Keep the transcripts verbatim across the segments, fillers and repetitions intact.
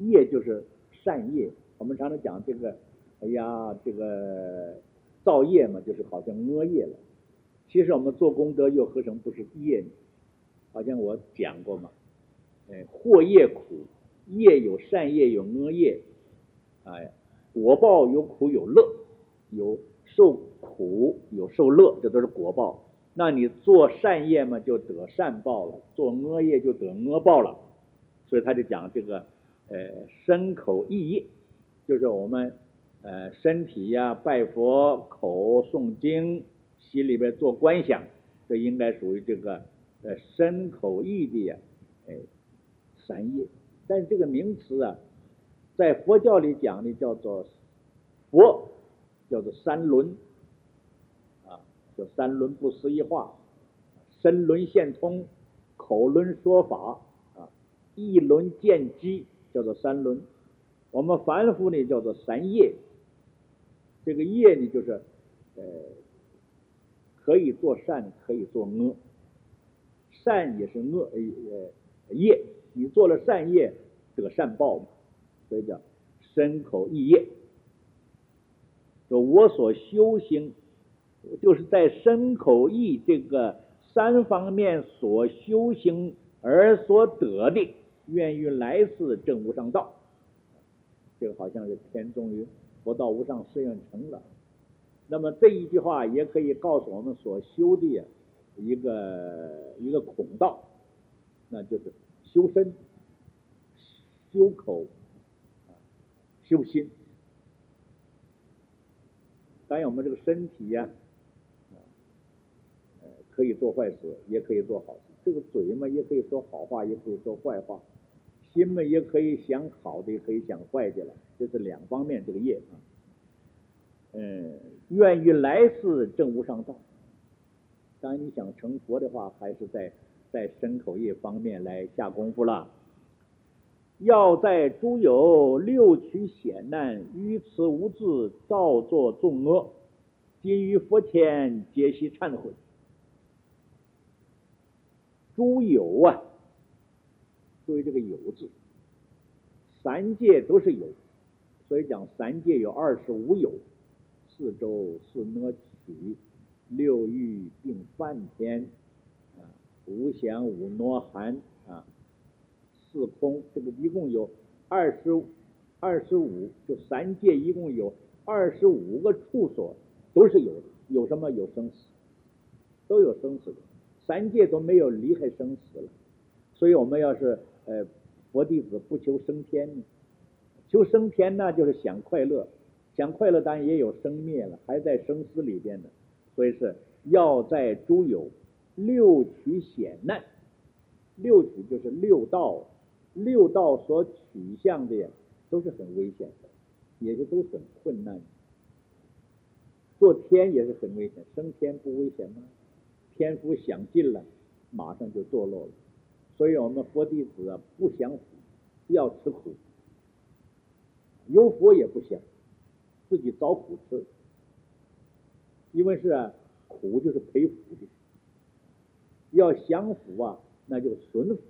业就是善业。我们常常讲这个，哎呀，这个造业嘛，就是好像恶业了。其实我们做功德又何尝不是业呢？好像我讲过嘛，哎，祸业苦，业有善业有恶业，哎，果报有苦有乐，有受苦有受乐，这都是果报。那你做善业嘛，就得善报了；做恶业就得恶报了。所以他就讲这个，呃，身口意业，就是我们呃身体呀、拜佛、口诵经、心里边做观想，这应该属于这个呃身口意的呀，哎，三业。但是这个名词啊，在佛教里讲的叫做佛，叫做三轮啊，叫三轮不思议化，身轮现通，口轮说法啊，意轮见机，叫做三轮。我们凡夫呢叫做三业。这个业呢就是呃可以做善，可以做恶，善也是恶呃业，你做了善业得善报嘛，所以叫身口意业。就我所修行，就是在身口意这个三方面所修行而所得的，愿于来世证无上道。这个好像是天终于佛道无上誓愿成了。那么这一句话也可以告诉我们所修的一个一个孔道，那就是修身、修口、修心。当然我们这个身体呀、啊呃，可以做坏事，也可以做好事。这个嘴嘛，也可以说好话，也可以说坏话。心嘛，也可以想好的，也可以想坏的了。这是两方面这个业啊。嗯，愿于来世证无上道。当然你想成佛的话，还是在在身口业方面来下功夫了。要在诸有六取险难，愚痴无智，造作众恶，今于佛前皆悉忏悔。诸有啊，注意这个有字，三界都是有，所以讲三界有二十五有：四周、四那取、六欲并梵天啊，无想五挪含啊，四空，这个一共有二十二十五，就三界一共有二十五个处所，都是有的。有什么？有生死，都有生死的，三界都没有离开生死了。所以我们要是呃佛弟子不求升天呢，求升天呢就是想快乐，想快乐当然也有生灭了，还在生死里边呢。所以是要在诸有六取险难，六取就是六道，六道所取向的都是很危险的，也是都很困难的。做天也是很危险，升天不危险吗？天福享尽了，马上就堕落了。所以我们佛弟子啊，不享福，要吃苦，有福也不享，自己找苦吃。因为是啊，苦就是赔福的，要享福啊，那就损福，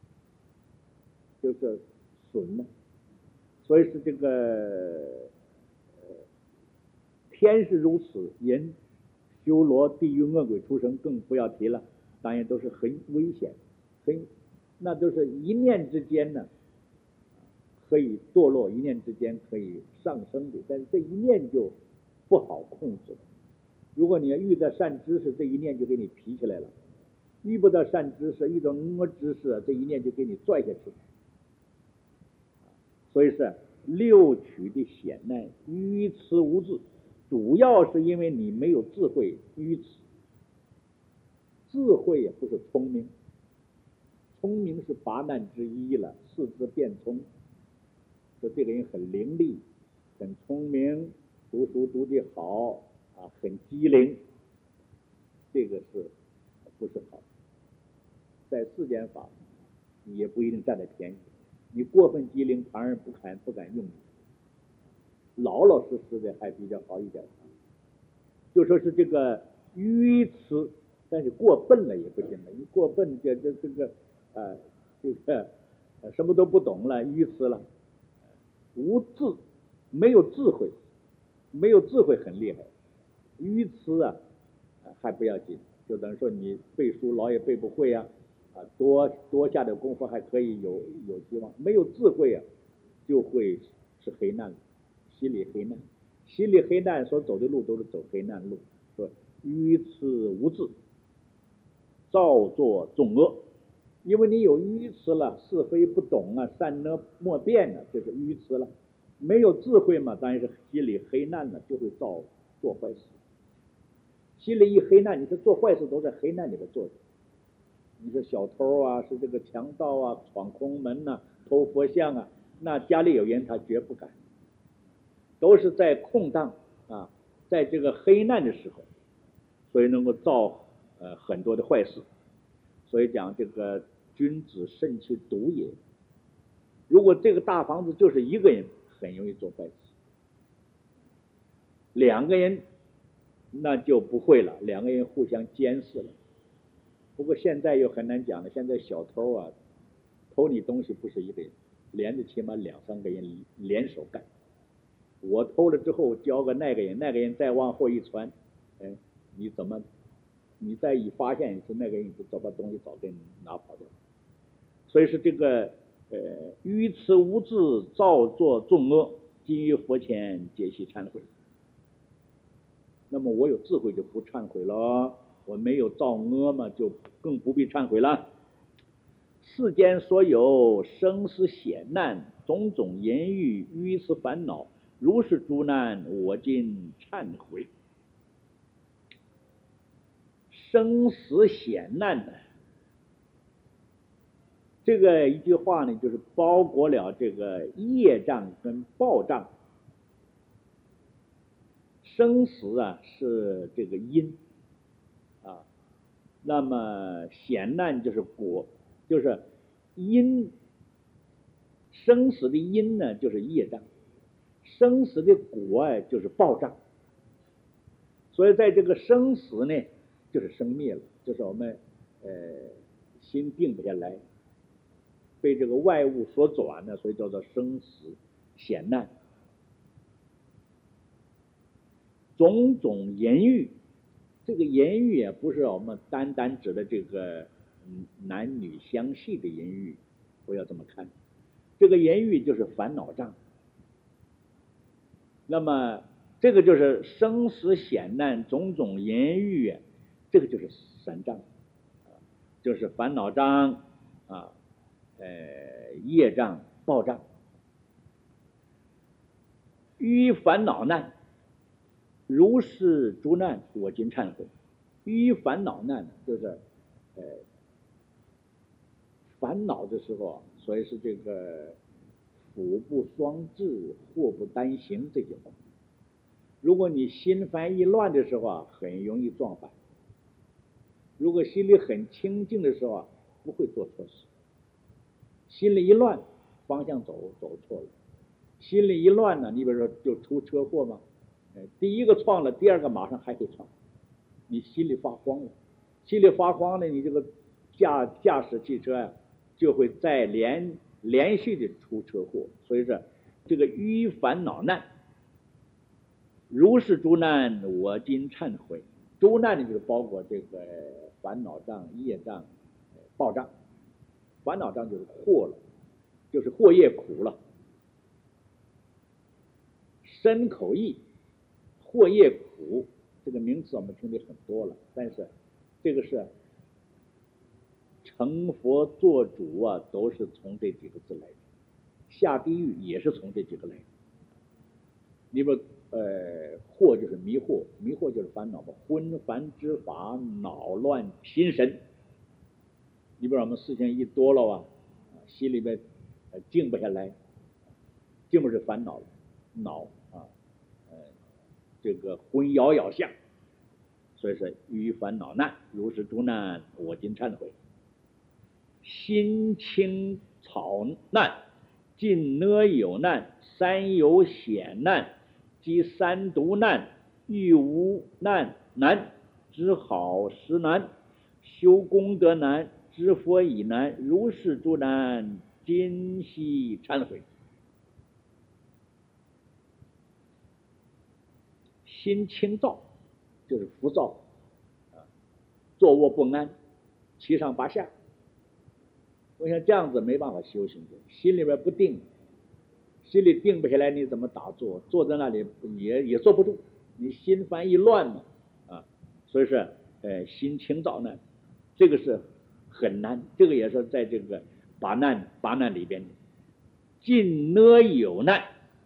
就是损了。所以是这个、呃、天是如此，人修罗地狱恶鬼出生更不要提了，当然都是很危险，很那都是一念之间呢，可以堕落，一念之间可以上升的，但是这一念就不好控制了。如果你要遇到善知识，这一念就给你提起来了；遇不到善知识，遇到恶知识，这一念就给你拽下去。所以是六取的险难，愚痴无智，主要是因为你没有智慧，愚痴。智慧也不是聪明，聪明是八难之一了，四肢变聪。说这个人很伶俐，很聪明，读书读得好啊，很机灵，这个是不是好？在世间法你也不一定占得便宜，你过分机灵，旁人不敢不敢用你，老老实实的还比较好一点。就说是这个愚痴，但是过笨了也不行了，你过笨这这这个呃这个呃什么都不懂了，愚痴了， 无智，没有智慧，没有智慧很厉害。愚痴啊，还不要紧，就等于说你背书老也背不会啊，啊，多多下点功夫还可以有有希望。没有智慧啊，就会是黑暗，心里黑暗，心里黑暗所走的路都是走黑暗路，说愚痴无智，造作众恶。因为你有愚痴了，是非不懂啊，善恶莫辨了，就是愚痴了。没有智慧嘛，当然是心里黑暗了，就会造做坏事。心里一黑暗，你是做坏事都在黑暗里边做的。你是小偷啊，是这个强盗啊，闯空门呐、啊，偷佛像啊，那家里有人他绝不敢，都是在空档啊，在这个黑暗的时候，所以能够造呃很多的坏事。所以讲这个君子慎其独也。如果这个大房子就是一个人，很容易做坏事；两个人那就不会了，两个人互相监视了。不过现在又很难讲了，现在小偷啊，偷你东西不是一个人，连着起码两三个人联手干。我偷了之后交个那个人，那个人再往后一传，哎，你怎么？你再一发现是那个人，就早把东西早给你拿跑掉。所以是这个呃愚痴无智，造作众恶，今于佛前皆悉忏悔。那么我有智慧就不忏悔了，我没有造恶嘛，就更不必忏悔了。世间所有生死险难，种种言语，愚痴烦恼，如是诸难，我今忏悔。生死险难呢，这个一句话呢，就是包裹了这个业障跟报障。生死啊是这个因啊，那么险难就是果，就是因。生死的因呢就是业障，生死的果啊就是报障。所以在这个生死呢，就是生灭了，就是我们呃心定不下来，被这个外物所转呢，所以叫做生死险难。种种言语，这个言语也不是我们单单指的这个男女相戏的言语，不要这么看。这个言语就是烦恼障。那么这个就是生死险难种种言语，这个就是三障，就是烦恼障啊，呃，业障、报障。于烦恼难，如是诸难，我今忏悔。于烦恼难就是呃烦恼的时候，所以是这个福不双至，祸不单行这句话。如果你心烦意乱的时候啊，很容易撞板；如果心里很清静的时候啊，不会做错事。心里一乱，方向走走错了；心里一乱呢，你比如说就出车祸嘛，第一个撞了，第二个马上还会撞，你心里发慌了，心里发慌呢，你这个驾驾驶汽车啊，就会再连连续的出车祸。所以说，这个于烦恼难，如是诸难，我今忏悔。诸难呢，就是包括这个烦恼障、业障、报障。烦恼障就是祸了，就是祸业苦了。身口意，祸业苦，这个名词我们听的很多了，但是这个是成佛做主啊，都是从这几个字来的。下地狱也是从这几个来的。你比如呃，惑就是迷惑，迷惑就是烦恼嘛，昏烦之法，恼乱心神。你比如我们事情一多了啊，心里边静不下来，静不是烦恼了，恼啊，呃，这个昏摇摇相。所以说于烦恼难，如是诸难，我今忏悔。心清草难，近呢有难，三有险难，即三毒难，欲无难难，知好识难，修功德难，知佛已难，如是诸难，今悉忏悔。 心轻躁，就是浮躁，啊，坐卧不安，七上八下。我想这样子没办法修行的，心里边不定，心里定不下来，你怎么打坐？坐在那里也也坐不住，你心烦意乱嘛，啊，所以说，呃，心轻躁呢，这个是很难，这个也是在这个八难八难里边，尽呢有难，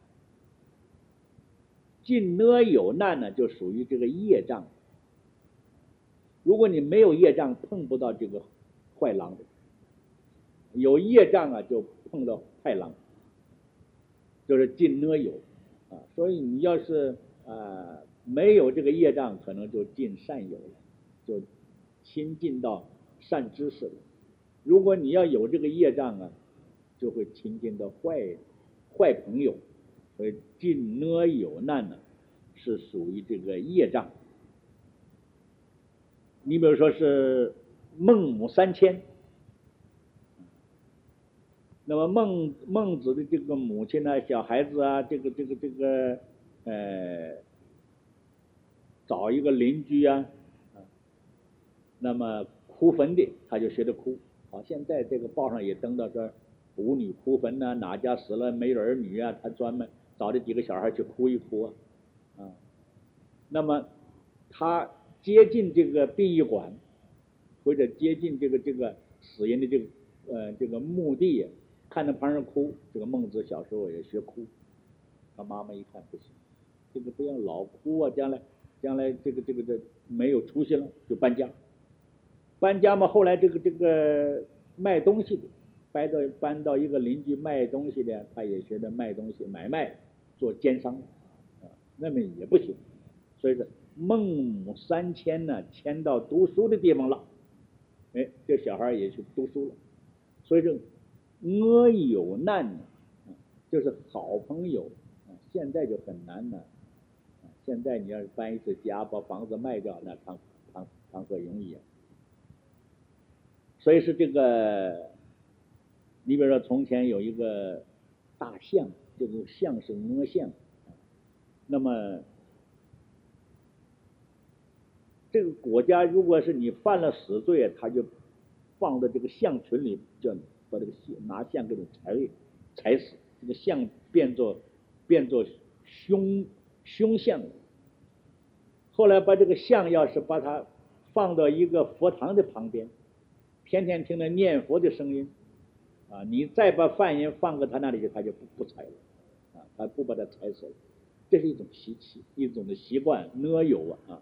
尽呢有难呢，就属于这个业障。如果你没有业障，碰不到这个坏狼的。有业障啊，就碰到坏狼，就是尽呢有啊。所以你要是啊没有这个业障，可能就尽善有了，就亲近到善知识了。如果你要有这个业障啊，就会亲近到坏坏朋友。所以尽呢有难呢，是属于这个业障。你比如说是孟母三迁。那么孟孟子的这个母亲呢，小孩子啊，这个这个这个呃，找一个邻居啊，那么哭坟的，他就学着哭。好，现在这个报上也登到这舞女哭坟呐、啊，哪家死了没儿女啊，他专门找这几个小孩去哭一哭啊，啊，那么他接近这个殡仪馆，或者接近这个这个死人的这个呃这个墓地。看着旁人哭，这个孟子小时候也学哭，他妈妈一看不行，这个不要老哭啊，将来将来这个这个这没有出息了，就搬家。搬家嘛，后来这个这个卖东西的，搬到搬到一个邻居卖东西的，他也学着卖东西买卖，做奸商啊，那么也不行。所以说孟母三迁呢，迁到读书的地方了，哎，这小孩也去读书了，所以说。呢有难，就是好朋友，现在就很难了。现在你要是搬一次家，把房子卖掉，那谈谈谈何容易啊！所以是这个，你比如说从前有一个大象，这个象是呢象，那么这个国家如果是你犯了死罪，他就放到这个象群里，叫把这个拿象给你踩踩死，这个象变作变作凶凶象了。后来把这个象要是把它放到一个佛堂的旁边，天天听着念佛的声音啊，你再把犯人放到他那里去，他就不不踩了啊，他不把他踩死了。这是一种习气，一种的习惯，呢有啊。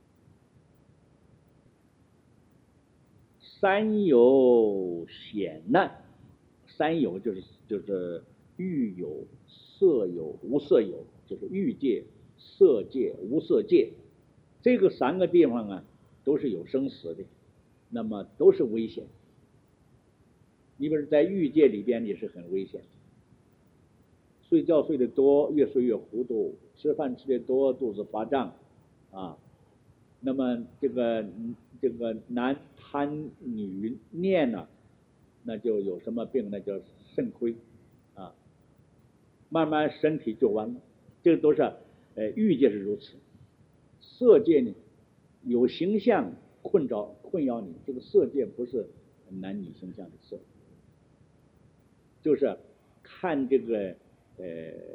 三有险难，三有就是就是欲有、色有、无色有，就是欲界、色界、无色界，这个三个地方啊，都是有生死的，那么都是危险。你比如在欲界里边也是很危险，睡觉睡得多，越睡越糊涂；吃饭吃得多，肚子发胀啊。那么这个这个男贪女念呢、啊，那就有什么病呢？叫肾亏啊，慢慢身体就完了。这个都是呃欲界是如此，色界呢有形象困着困扰你，这个色界不是男女形象的色，就是看这个呃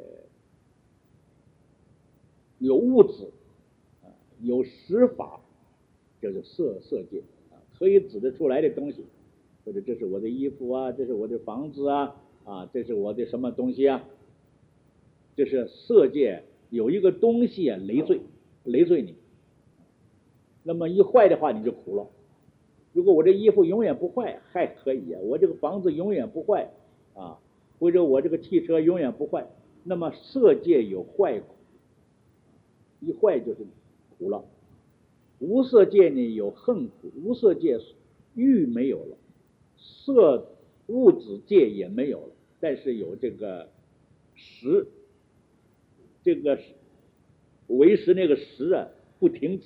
有物质。有实法，就是色色界啊，可以指得出来的东西，或者这是我的衣服啊，这是我的房子啊，啊，这是我的什么东西啊？这是色界有一个东西啊，累赘累赘你，那么一坏的话你就苦了。如果我这衣服永远不坏还可以啊，我这个房子永远不坏啊，或者我这个汽车永远不坏，那么色界有坏苦，一坏就是苦了。无色界呢有恨苦，无色界欲没有了，色物质界也没有了，但是有这个识，这个为识那个识啊不停止，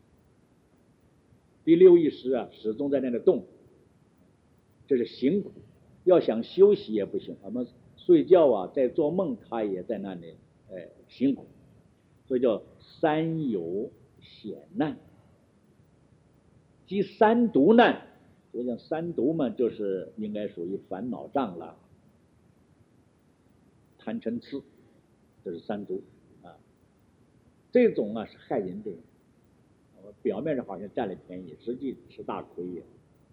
第六意识啊始终在那里动，这是行苦。要想休息也不行，我们睡觉啊在做梦，他也在那里呃行苦。 所以叫三有险难，即三毒难。我讲三毒嘛，就是应该属于烦恼障了，贪嗔痴，这是三毒啊。这种啊是害人的，表面上好像占了便宜，实际吃大亏也。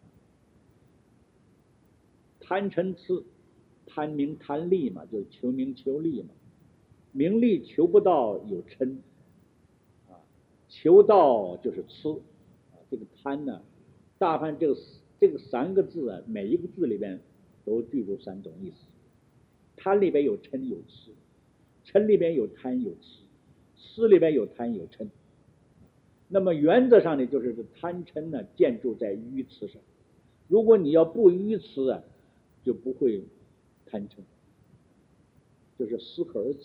贪嗔痴，贪名贪利嘛，就是求名求利嘛。名利求不到有嗔啊，求到就是痴啊。这个贪呢，大部分这个这个三个字啊，每一个字里边都具足三种意思。贪里边有嗔有痴，嗔里边有贪有痴，痴里边有贪有嗔。那么原则上呢，就是贪嗔呢建筑在愚痴上。如果你要不愚痴啊，就不会贪嗔，就是适可而止，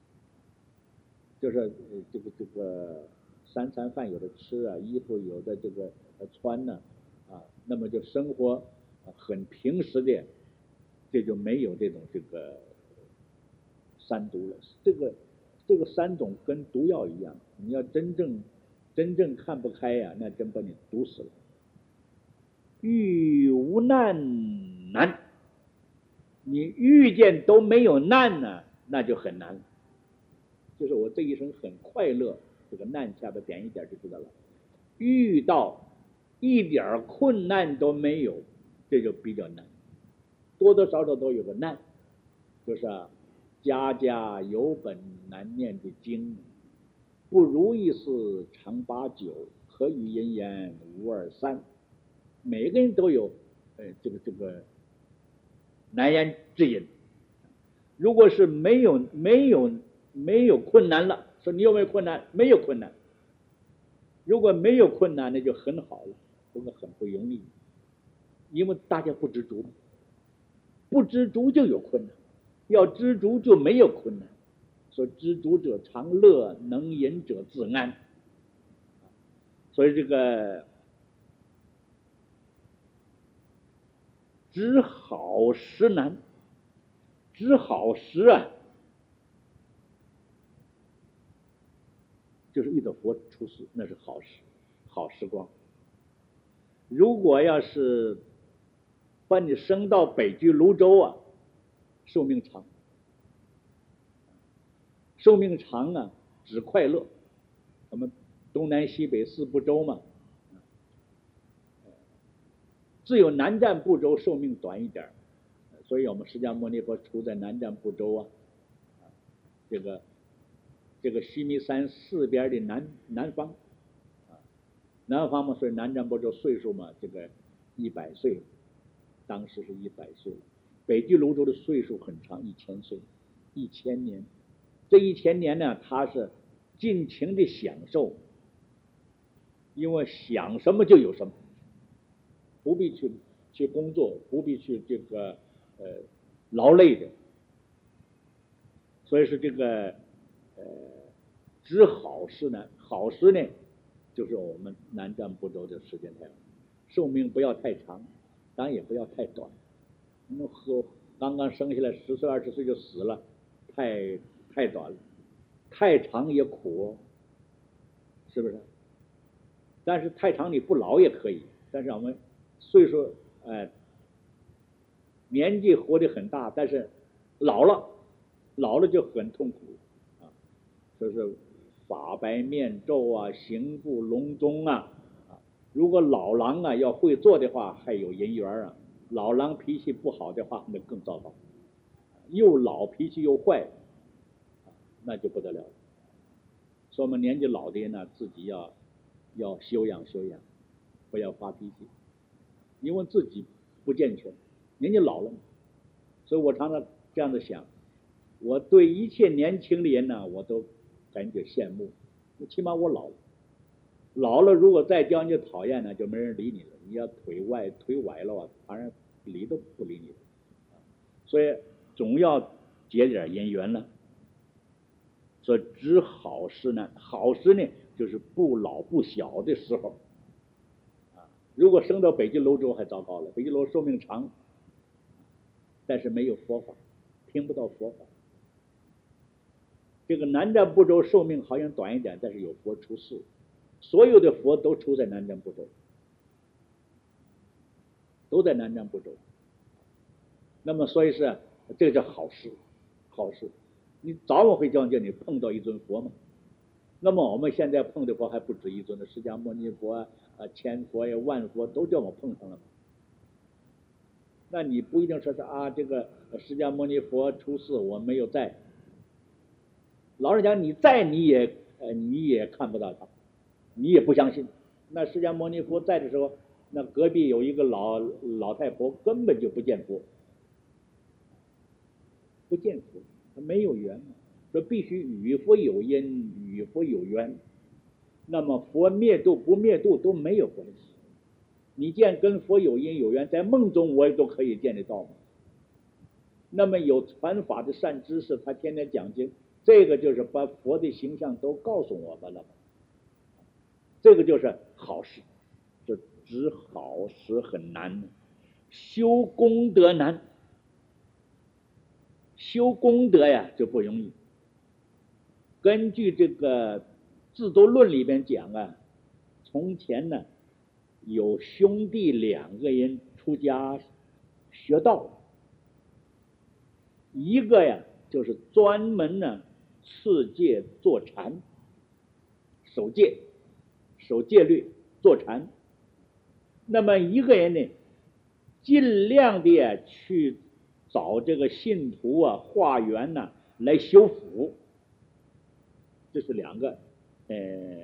就是这个这个三餐饭有的吃啊，衣服有的这个穿呢啊，那么就生活很平实的，这就没有这种这个三毒了。这个这个三种跟毒药一样，你要真正真正看不开呀、啊，那真把你毒死了。遇无难难，你遇见都没有难呢，那就很难。就是我这一生很快乐，这个难下边点一点就知道了。遇到一点困难都没有，这就比较难，多多少少都有个难，就是啊，家家有本难念的经，不如意事常八九，可与人言无二三。每个人都有呃这个这个难言之隐。如果是没有没有没有困难了，说你有没有困难？没有困难。如果没有困难，那就很好了，这个很不容易，因为大家不知足，不知足就有困难，要知足就没有困难。说知足者常乐，能忍者自安。所以这个知好识难，知好识啊，就是遇到佛出世，那是好时好时光。如果要是把你升到北居泸州啊，寿命长，寿命长啊，只快乐。我们东南西北四部洲嘛，只有南瞻部洲寿命短一点，所以我们释迦牟尼佛出在南瞻部洲啊，这个这个须弥山四边的南南方，南方嘛，所以南瞻部洲岁数嘛，这个一百岁，当时是一百岁。北俱泸州的岁数很长，一千岁，一千年。这一千年呢，他是尽情的享受，因为想什么就有什么，不必去去工作，不必去这个呃劳累的。所以是这个呃知好识难，好识呢，就是我们南瞻部洲的时间太长，寿命不要太长，当然也不要太短。那么和刚刚生下来十岁二十岁就死了，太太短了，太长也苦，是不是？但是太长你不老也可以，但是我们岁数哎、呃、年纪活得很大，但是老了老了就很痛苦啊，就是发白面皱啊，行步隆中啊。如果老狼啊要会做的话，还有人缘啊。老狼脾气不好的话，那更糟糕，又老脾气又坏，那就不得了了。所以我们年纪老的人呢，自己要要修养修养，不要发脾气，因为自己不健全，年纪老了。所以我常常这样的想，我对一切年轻的人呢，我都感觉羡慕，起码我老了。老了如果再叫你讨厌呢，就没人理你了。你要腿歪腿歪了啊，当然理都不理你了。所以总要结点人缘了。所以知好识难，好识呢就是不老不小的时候啊。如果升到北俱泸州还糟糕了，北俱泸州寿命长，但是没有佛法，听不到佛法。 这个南瞻部洲寿命好像短一点，但是有佛出世，所有的佛都出在南瞻部洲，都在南瞻部洲。那么所以是这个叫好事，好事。你早晚会叫叫你碰到一尊佛嘛？那么我们现在碰的佛还不止一尊的，释迦牟尼佛啊、千佛呀、万佛都叫我碰上了。那你不一定说是啊，这个释迦牟尼佛出世我没有在。老实讲，你在你也呃你也看不到他，你也不相信。那释迦牟尼佛在的时候，那隔壁有一个老老太婆根本就不见佛，不见佛，他没有缘，说必须与佛有因，与佛有缘。那么佛灭度不灭度都没有关系。你见跟佛有因有缘，在梦中我也都可以见得到。那么有传法的善知识，他天天讲经，这个就是把佛的形象都告诉我们了。这个就是好事，就知好事很难，修功德难。修功德呀就不容易。根据这个《智度论》里边讲啊，从前呢有兄弟两个人出家学道，一个呀就是专门呢持戒坐禅，守戒守戒律坐禅。那么一个人呢尽量的去找这个信徒啊化缘呢来修福。这是两个呃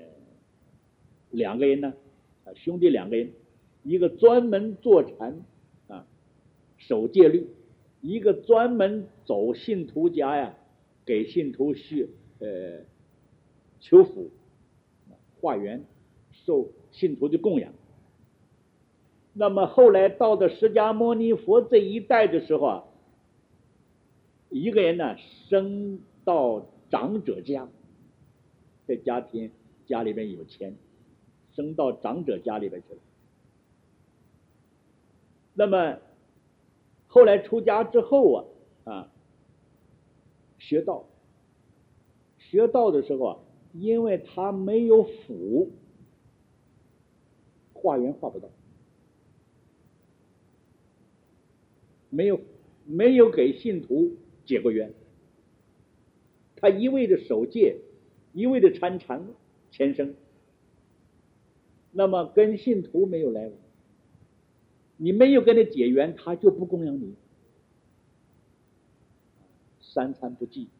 两个人呢兄弟两个人，一个专门坐禅啊守戒律，一个专门走信徒家呀给信徒去呃求福化缘，受信徒的供养。那么后来到了释迦牟尼佛这一代的时候啊，一个人呢生到长者家，这家庭家里边有钱，生到长者家里边去了。那么后来出家之后啊啊学道，学道的时候啊，因为他没有福，化缘化不到，没有没有给信徒结过缘，他一味的守戒，一味的参禅前生，那么跟信徒没有来往，你没有跟他结缘，他就不供养你，三餐不继。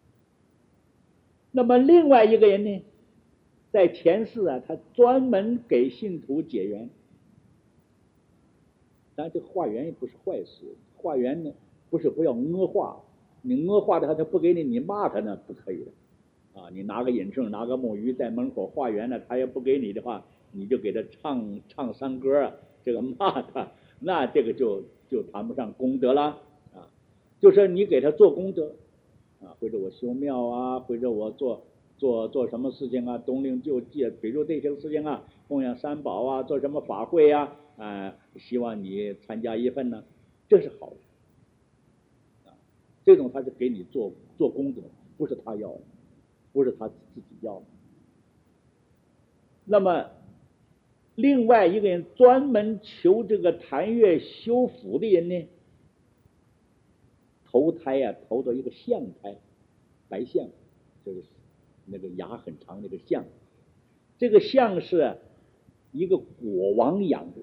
那么另外一个人呢，在前世啊，他专门给信徒结缘。当然这个化缘也不是坏事，化缘呢不是不要恶化，你恶化的话他不给你，你骂他那不可以的啊！你拿个引绳拿个木鱼在门口化缘呢，他也不给你的话，你就给他唱唱山歌啊，这个骂他，那这个就就谈不上功德了啊！就是你给他做功德啊，或者我修庙啊，或者我做做做什么事情啊，冬令救济，比如这些事情啊，供养三宝啊，做什么法会啊，啊，希望你参加一份呢，这是好的啊。这种他是给你做做功德，不是他要的，不是他自己要的。那么另外一个人专门求这个檀越修福的人呢，投胎呀、啊，投到一个象胎，白象，就是那个牙很长那个象。这个象是一个国王养的，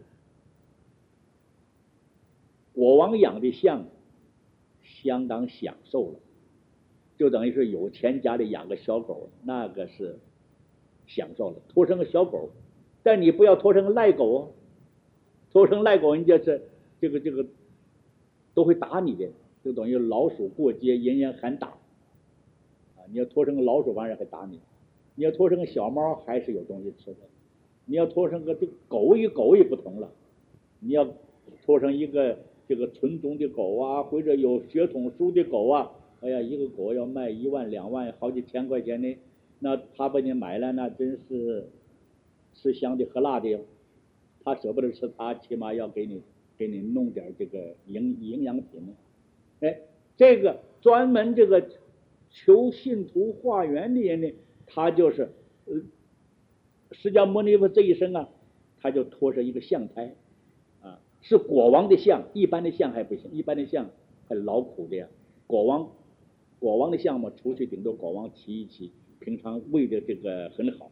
国王养的象相当享受了，就等于是有钱家里养个小狗，那个是享受了，拖成个小狗，但你不要拖成个赖狗哦，拖成赖狗人家是这个这个都会打你的，就等于老鼠过街人人喊打啊！你要拖成个老鼠，完人还打你；你要拖成个小猫，还是有东西吃的；你要拖成个这个狗与狗也不同了，你要拖成一个这个纯种的狗啊，或者有血统书的狗啊，哎呀，一个狗要卖一万两万好几千块钱呢，那他把你买了，那真是吃香的喝辣的哟。他舍不得吃，他起码要给你给你弄点这个营营养品呢。哎，这个专门这个求信徒化缘的人呢，他就是呃，释迦牟尼佛这一生啊，他就托着一个象胎啊，是国王的象，一般的象还不行，一般的象很劳苦的呀。国王国王的象嘛，出去顶多国王骑一骑，平常喂的这个很好，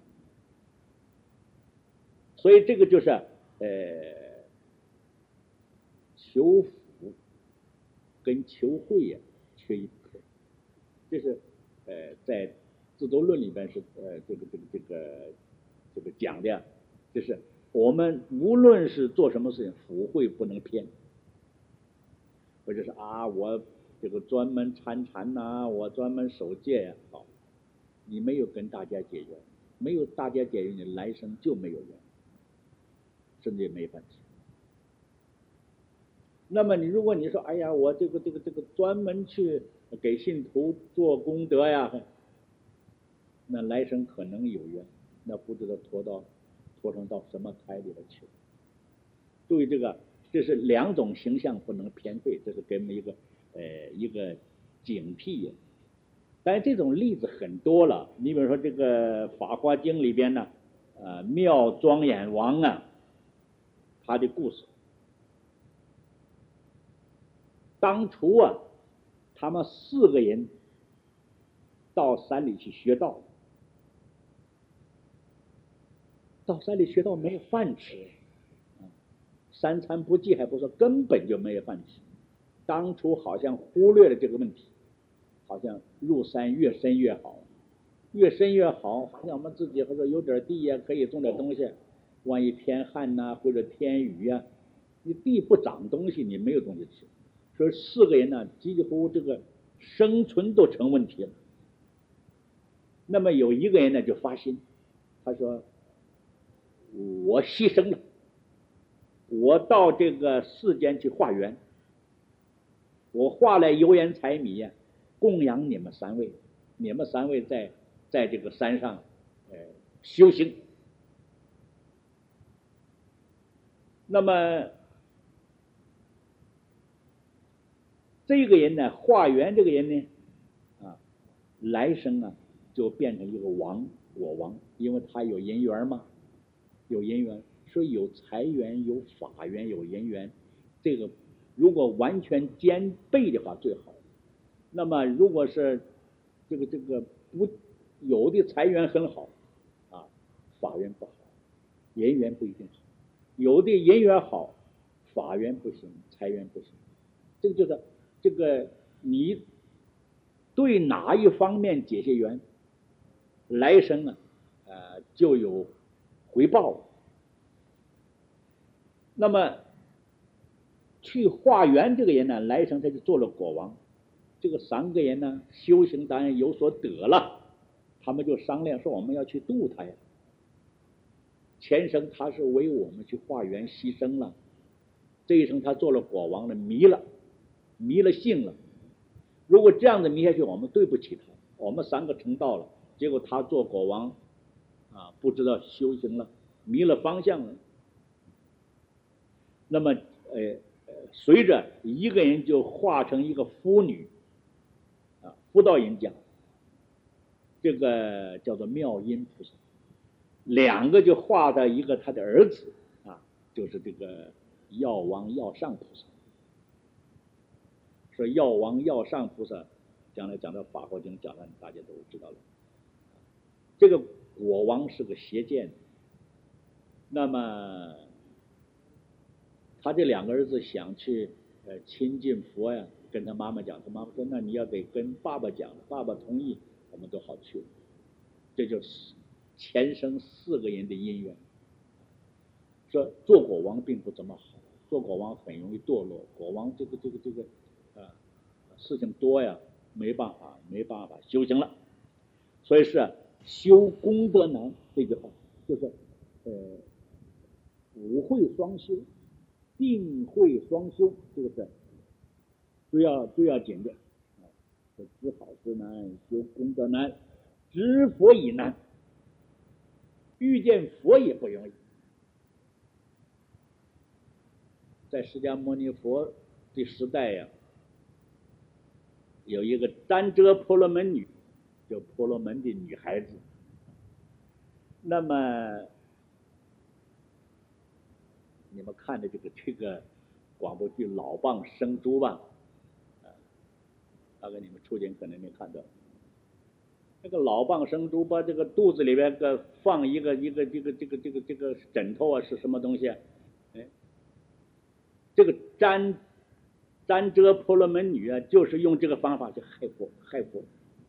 所以这个就是呃，求福跟求慧呀、啊、缺一不可。这是呃在自度论里边是呃这个这个这个这个讲的呀，就是我们无论是做什么事情，福慧不能偏，或者是啊我这个专门参禅呐，我专门守戒呀，好，你没有跟大家结缘，没有大家结缘，你来生就没有缘，甚至也没饭吃。那么你如果你说哎呀我这个这个这个专门去给信徒做功德呀，那来生可能有缘，那不知道拖到拖成到什么胎里边去。注意这个，这是两种形象不能偏废，这是给我们一个呃一个警惕。但是这种例子很多了，你比如说这个《法华经》里边呢，呃，妙庄严王啊，他的故事。当初啊，他们四个人到山里去学道，到山里学道没有饭吃，三餐不济还不说，根本就没有饭吃。当初好像忽略了这个问题，好像入山越深越好，越深越好，好像我们自己或者有点地呀、啊，可以种点东西。万一天旱呐、啊，或者天雨呀、啊，你地不长东西，你没有东西吃。所以四个人呢，几乎这个生存都成问题了。那么有一个人呢就发心，他说：“我牺牲了，我到这个世间去化缘，我化来油盐柴米呀、啊，供养你们三位，你们三位在在这个山上呃修行。”那么这个人呢，化缘这个人呢，啊，来生啊就变成一个王，国王，因为他有人缘嘛，有人缘，所以有财缘、有法缘、有人缘。这个如果完全兼备的话最好。那么如果是这个这个不有的财缘很好啊，法缘不好，人缘不一定好；有的人缘好，法缘不行，财缘不行。这个就是这个你对哪一方面结些缘，来生啊，呃，就有回报。那么去化缘这个人呢，来生他就做了国王。这个三个人呢，修行当然有所得了，他们就商量说我们要去度他呀。前生他是为我们去化缘牺牲了，这一生他做了国王了，迷了，迷了性了。如果这样子迷下去，我们对不起他。我们三个成道了，结果他做国王啊，不知道修行了，迷了方向了。那么呃随着一个人就化成一个妇女啊，妇道人讲，这个叫做妙音菩萨，两个就化到一个他的儿子啊，就是这个药王药上菩萨。说药王药上菩萨，将来讲到法华经讲的大家都知道了。这个国王是个邪见，那么他这两个儿子想去呃亲近佛呀，跟他妈妈讲，他妈妈说那你要得跟爸爸讲，爸爸同意我们都好去。这就是前生四个人的因缘。说做国王并不怎么好，做国王很容易堕落，国王这个这个这个啊事情多呀，没办法没办法修行了。所以是修功德难，这句话就是呃五慧双修，定慧双修，这个是最要最要紧的。知好事难，修功德难，知佛已难，遇见佛也不容易。在释迦牟尼佛的时代呀，有一个瞻遮婆罗门女就婆罗门的女孩子。那么你们看的这个这个广播剧《老蚌生珠》吧，啊，大概你们出境可能没看到。这个老蚌生珠，把这个肚子里边个放一个一个这个这个这个这个枕头啊，是什么东西啊？哎，这个占占遮婆罗门女啊，就是用这个方法去害佛害佛。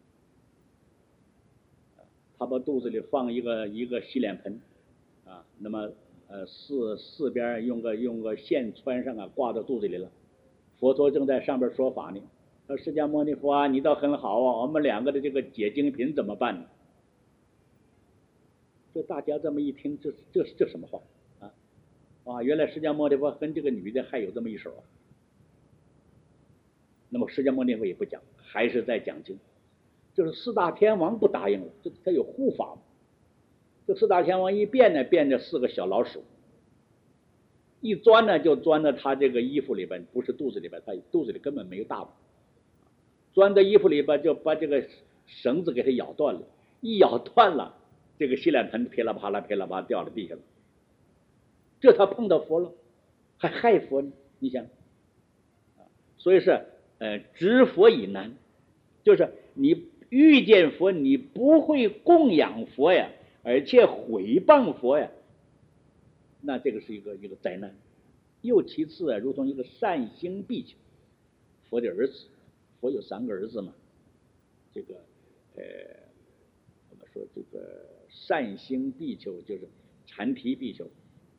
他把肚子里放一个一个洗脸盆啊，那么呃四四边用个用个线穿上啊，挂到肚子里了。佛陀正在上边说法呢，说释迦牟尼佛啊，你倒很好啊，我们两个的这个解精品怎么办呢？这大家这么一听，这这这什么话啊？啊，原来释迦牟尼佛跟这个女的还有这么一手啊。那么释迦牟尼佛也不讲，还是在讲经。就是四大天王不答应了，这他有护法嘛。这四大天王一变呢，变着四个小老鼠，一钻呢就钻到他这个衣服里边，不是肚子里边，他肚子里根本没有大的，钻到衣服里边就把这个绳子给他咬断了，一咬断了，这个洗脸盆噼啦啪啦噼啦啪啦掉到地下了。这他碰到佛了，还害佛呢？你想，所以是呃，知佛以难，就是你遇见佛，你不会供养佛呀，而且毁谤佛呀，那这个是一个一个灾难。又其次啊，如同一个善星比丘，佛的儿子，佛有三个儿子嘛，这个呃，我们说这个善星比丘就是禅提比丘，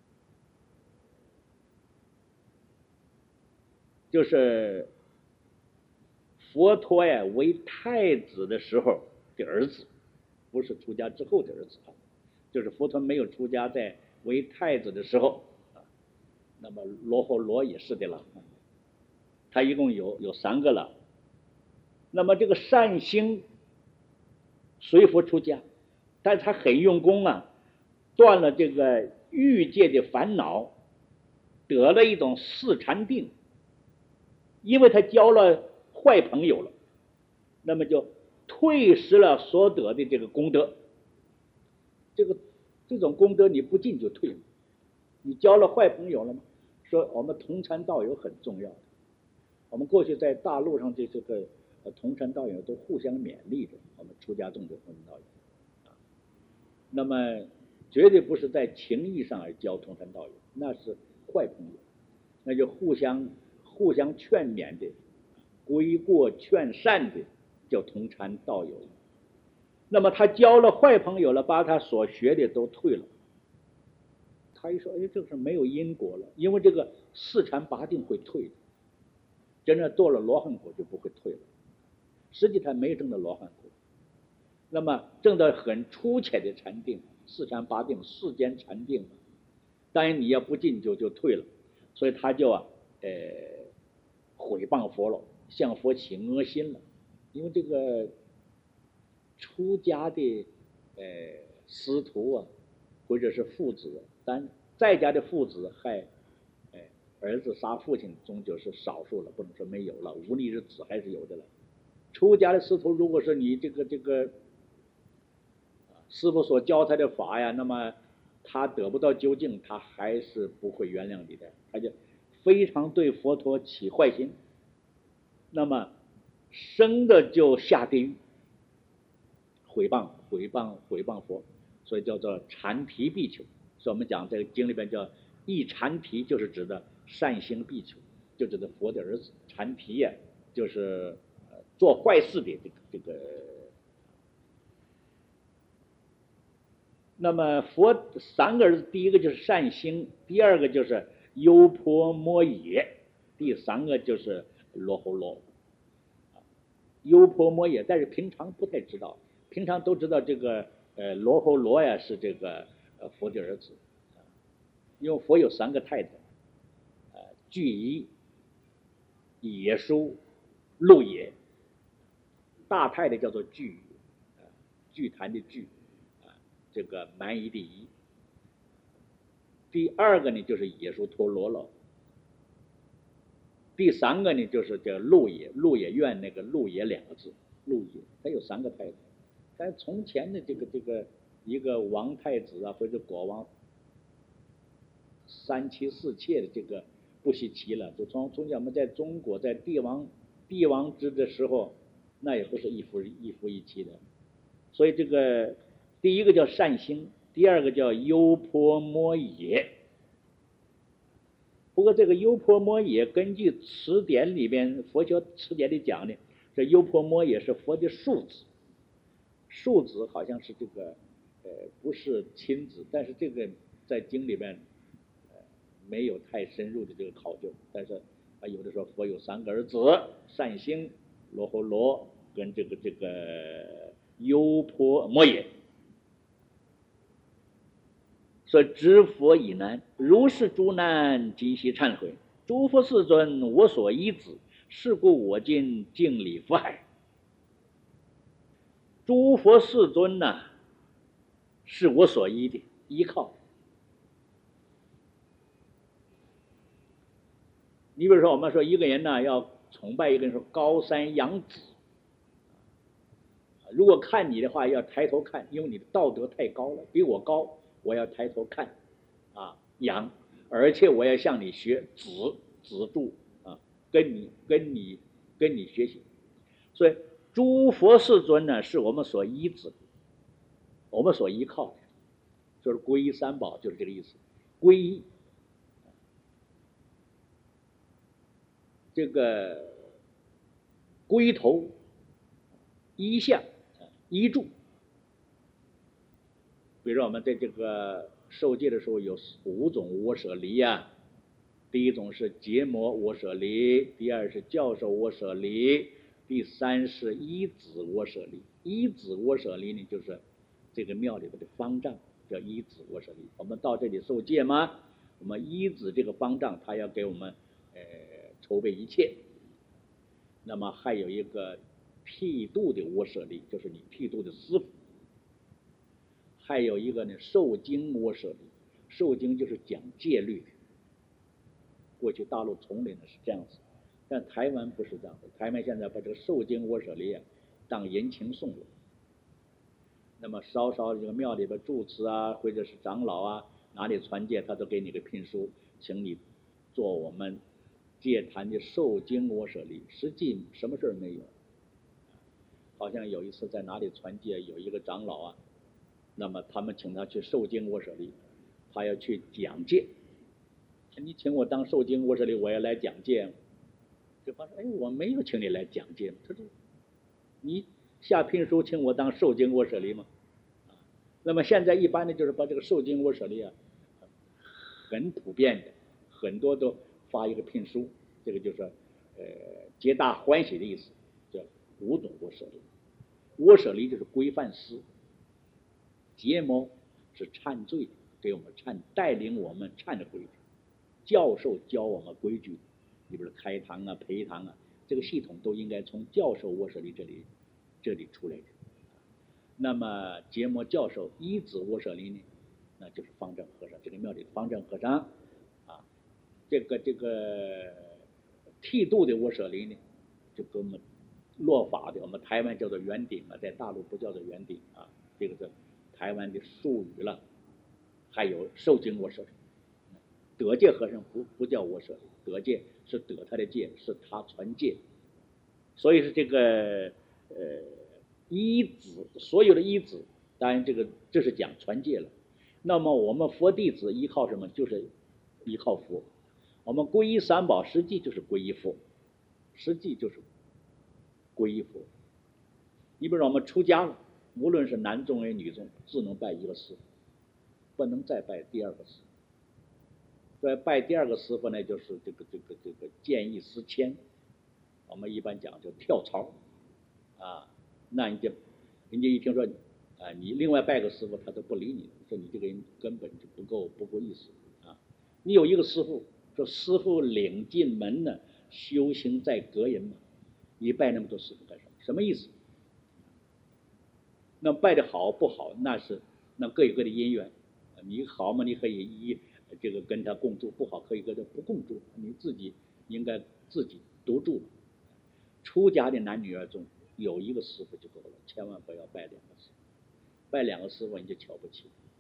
就是佛陀呀为太子的时候的儿子，不是出家之后的儿子，就是佛陀没有出家，在为太子的时候，那么罗睺罗也是的了，他一共有有三个了。那么这个善星随佛出家，但是他很用功啊，断了这个欲界的烦恼，得了一种四禅定，因为他交了坏朋友了，那么就退失了所得的这个功德。这个这种功德你不进就退了，你交了坏朋友了吗？说我们同参道友很重要的，我们过去在大陆上这这个同参道友都互相勉励着，我们出家众的同参道友，那么绝对不是在情义上而交同参道友，那是坏朋友，那就互相互相劝勉的，归过劝善的叫同参道友。那么他交了坏朋友了，把他所学的都退了。他一说，哎，这是没有因果了，因为这个四禅八定会退的，真正做了罗汉果就不会退了。实际他没证到罗汉果，那么证到很粗浅的禅定，四禅八定世间禅定，当然你要不进就就退了，所以他就啊呃毁谤佛了，向佛起恶心了。因为这个出家的呃师徒啊，或者是父子，但在家的父子害呃儿子杀父亲，终究是少数了，不能说没有了，无逆之子还是有的了。出家的师徒，如果是你这个这个师父所教他的法呀，那么他得不到究竟，他还是不会原谅你的，他就非常对佛陀起坏心，那么生的就下地狱，毁谤毁谤毁谤佛，所以叫做禅提比丘。所以我们讲这个经里边叫一禅提，就是指的善行比丘，就指的佛的儿子。禅提呀，就是做坏事的这个这个。那么佛三个儿子，第一个就是善星，第二个就是优婆摩耶，第三个就是罗睺罗。优婆摩耶，但是平常不太知道，平常都知道这个呃罗睺罗呀是这个呃佛的儿子，因为佛有三个太太，呃具夷、耶输、鹿野。大太太叫做具夷，具坛的具，这个蛮夷的夷。第二个呢就是耶输陀罗了，第三个呢就是叫鹿野，鹿野苑那个鹿野两个字，鹿野，他有三个太太。 但从前的这个这个一个王太子啊，或者国王三妻四妾的这个不稀奇了。就从从前我们在中国在帝王帝王制的时候，那也不是一夫一夫一妻的。所以这个第一个叫善心，第二个叫优婆摩耶。不过这个优婆摩耶根据词典里边佛教词典里讲的，这优婆摩耶是佛的庶子，庶子好像是这个呃不是亲子，但是这个在经里边呃没有太深入的这个考究。但是啊有的时候佛有三个儿子，善心、罗睺罗跟这个这个优婆摩耶。说知佛以难，如是诸难，今悉忏悔。诸佛世尊，我所依止，是故我今敬礼佛海。诸佛世尊呢、啊，是我所依的依靠。你比如说，我们说一个人呢要崇拜一个人，说高山仰止。如果看你的话，要抬头看，因为你的道德太高了，比我高。我要抬头看，啊，仰，而且我要向你学，止止住啊，跟你跟你跟你学习。所以诸佛世尊呢，是我们所依止，我们所依靠的，就是皈依三宝，就是这个意思。皈依这个归头、依相、依住。比如说我们在这个受戒的时候有五种我舍离呀，第一种是结魔我舍离，第二是教授我舍离，第三是依止我舍离。依止我舍离呢，就是这个庙里边的方丈叫依止我舍离。我们到这里受戒吗？我们依止这个方丈，他要给我们呃筹备一切。那么还有一个剃度的我舍离，就是你剃度的师傅。还有一个呢，受经我舍离，受经就是讲戒律的。过去大陆丛林呢是这样子，但台湾不是这样的。台湾现在把这个受经我舍离啊当人情送了。那么稍稍这个庙里边住持啊，或者是长老啊，哪里传戒，他都给你个聘书，请你做我们戒坛的受经我舍离。实际什么事没有。好像有一次在哪里传戒，有一个长老啊。那么他们请他去受经我舍离，他要去讲戒。你请我当受经我舍离，我要来讲戒。对方说：“哎，我没有请你来讲戒。”他说：“你下聘书请我当受经我舍离吗？”那么现在一般的就是把这个受经我舍离啊，很普遍的，很多都发一个聘书，这个就是呃皆大欢喜的意思，叫五种我舍离。我舍离就是规范师。结魔是忏罪，给我们忏，带领我们忏悔的。教授教我们规矩，你比如开堂啊、陪堂啊，这个系统都应该从教授我舍离这里这里出来的。那么结魔教授依止我舍离呢，那就是方正和尚，这个庙里的方正和尚啊。这个这个剃度的我舍离呢，就跟我们落法的，我们台湾叫做圆顶啊，在大陆不叫做圆顶啊，这个是台湾的术语了。还有受经我舍离，得戒和尚不不叫我舍离，得戒是得他的戒，是他传戒。所以是这个呃依止，所有的依止，当然这个这是讲传戒了。那么我们佛弟子依靠什么？就是依靠佛。我们皈依三宝，实际就是皈依佛，实际就是皈依佛。你比如说我们出家了，无论是男众还是女众，只能拜一个师父，不能再拜第二个师父。所以拜第二个师父呢，就是这个这个这个见异思迁，我们一般讲叫跳槽啊。那人家人家一听说啊，你另外拜个师傅，他都不理你，说你这个人根本就不够不够意思啊。你有一个师傅，说师傅领进门呢，修行在个人嘛，你拜那么多师傅干什么？什么意思？那拜的好不好，那是那各有各的因缘。你好嘛，你可以依这个跟他共住；不好，可以跟他不共住。你自己应该自己独住。出家的男女二众， 有一个师傅就够了，千万不要拜两个师傅，拜两个师傅你就瞧不起。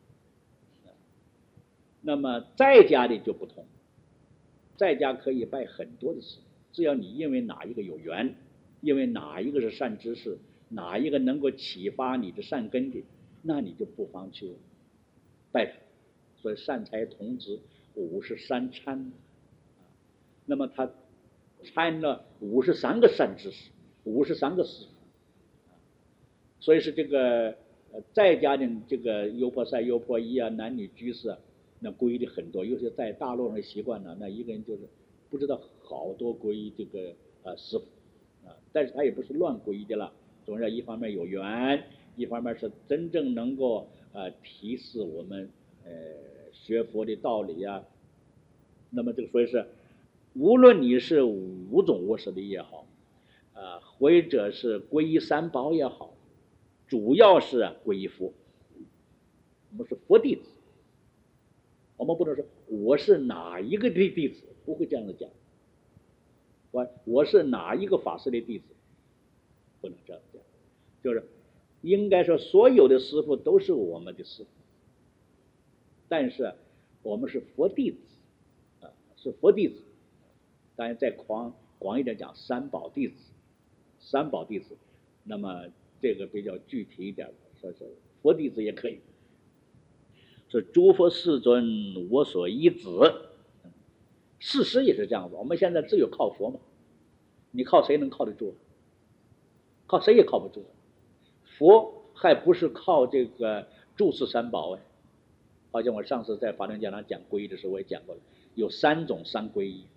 那么在家里就不同，在家可以拜很多的师傅，只要你因为哪一个有缘，因为哪一个是善知识，哪一个能够启发你的善根的，那你就不妨去拜他。所以善财童子五十三参，那么他参了五十三个善知识，五十三个师傅，所以是这个在家的这个优婆塞、优婆夷啊，男女居士啊，那皈依的很多，尤其在大陆上的习惯呢，那一个人就是不知道好多皈依这个呃师傅啊，但是他也不是乱皈依的了，总是一方面有缘，一方面是真正能够呃提示我们呃学佛的道理呀、啊。那么这个所以是，无论你是五种无实力也好，啊，或者是皈依三宝也好，主要是皈依佛，我们是佛弟子。我们不能说我是哪一个的弟子，不会这样子讲。我我是哪一个法师的弟子，不能这样讲，就是应该说所有的师傅都是我们的师傅，但是我们是佛弟子，啊，是佛弟子。当然再广广一点讲，三宝弟子，三宝弟子，那么这个比较具体一点，说是佛弟子也可以。说诸佛世尊，我所依止，事实也是这样子。我们现在只有靠佛嘛，你靠谁能靠得住？靠谁也靠不住。佛还不是靠这个住持三宝哎，好像我上次在法轮讲堂讲皈依的时候我也讲过了，有三种三皈依。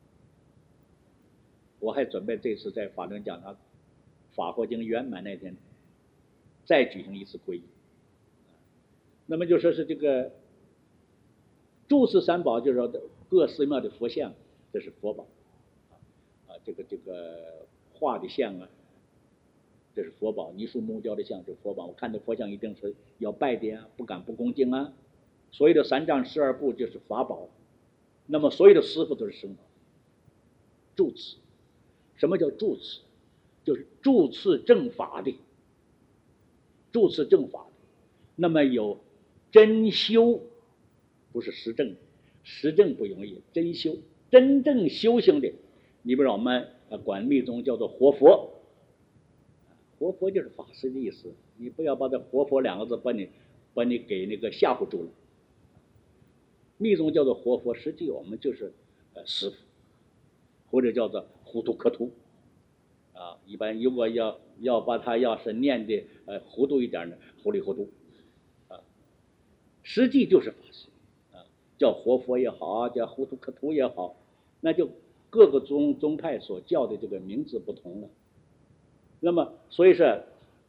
我还准备这次在法轮讲堂法华经圆满那天再举行一次皈依。那么就说是这个住持三宝，就是说各寺庙的佛像，这是佛宝啊，这个这个画的像啊，这是佛宝，泥塑木雕的像是佛宝。我看这佛像一定是要拜的啊，不敢不恭敬啊。所有的三藏十二部就是法宝，那么所有的师傅都是僧宝。住持，什么叫住持？就是住持正法的，住持正法的。那么有真修，不是实证，实证不容易，真修，真正修行的，你比如我们管密宗叫做活佛，活佛就是法师的意思，你不要把这活佛两个字把你把你给那个吓唬住了。密宗叫做活佛，实际我们就是呃师傅，或者叫做糊涂可图啊。一般如果要要把它要是念的呃糊涂一点呢，糊里糊涂啊，实际就是法师啊，叫活佛也好，叫糊涂可图也好，那就各个宗宗派所叫的这个名字不同了。那么所以说